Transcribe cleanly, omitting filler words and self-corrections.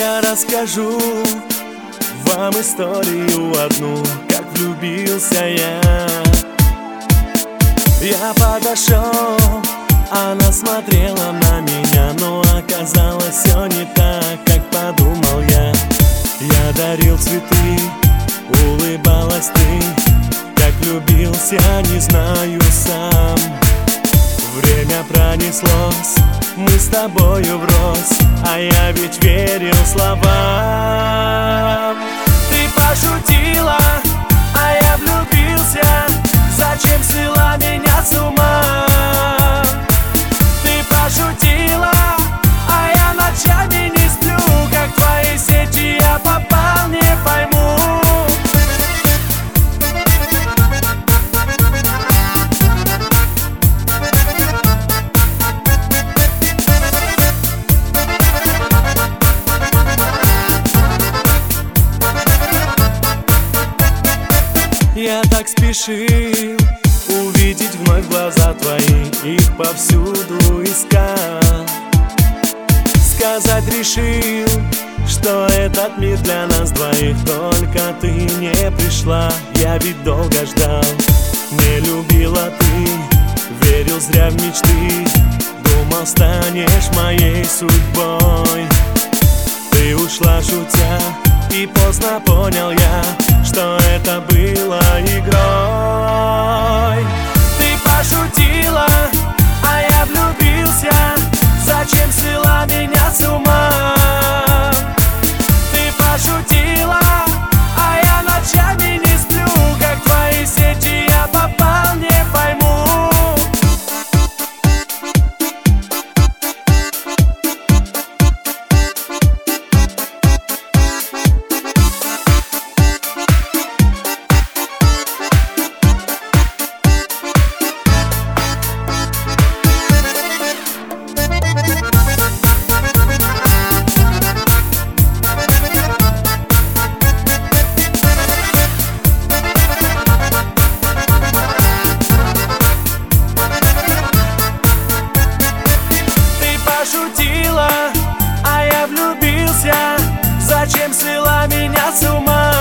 Я расскажу вам историю одну, как влюбился я. Я подошел, она смотрела на меня, но оказалось все не так, как подумал я. Я дарил цветы, улыбалась ты, как влюбился, не знаю сам. Время пронеслось, мы с тобою врозь, а я ведь верил словам. Ты пошутила, а я влюбился, зачем свела меня с ума? Ты пошутила, а я ночами не сплю, как в твои сети я попал, не пойму. Я так спешил увидеть вновь глаза твои, их повсюду искал. Сказать решил, что этот мир для нас двоих, только ты не пришла, я ведь долго ждал. Не любила ты, верил зря в мечты, думал, станешь моей судьбой. Ты ушла шутя, и поздно понял я, что это было игрой. Ты пошутила, а я влюбился, зачем свела меня с ума? Ты пошутила, а я ночами не сплю, как в твои сети я попал, не пойму. Пошутила, а я влюбился, зачем свела меня с ума?